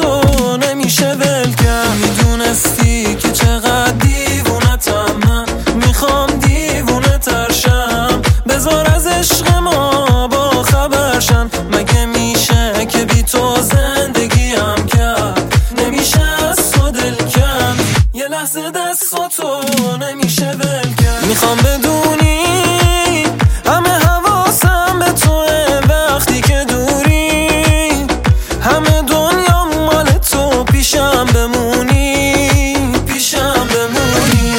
دستاتو نمیشه ول کرد. میدونستی که چقدر دیوونتم من، میخوام دیوونه ترشم. بذار از عشق ما با خبرشن، مگه میشه که بی تو زندگیم کرد؟ نمیشه از تو دل کند، یه لحظه دستاتو نمیشه ول کرد. میخوام بدونی همه حواسم به توه وقتی که دوری، همه دنیا مال تو، پیشم بمونی، پیشم بمونی.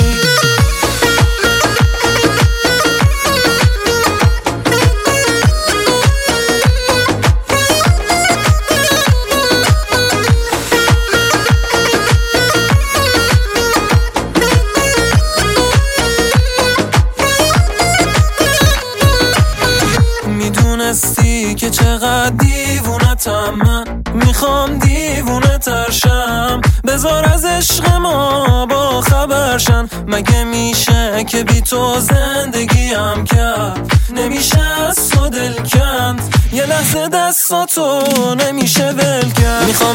میدونستی که چقدر دیوونتم من، میخوام دیوونه ترشم. بذار از عشق ما با خبرشن، مگه میشه که بی تو زندگیم کرد؟ نمیشه از تو دل کند، یه لحظه دستاتو نمیشه ول کرد. میخوام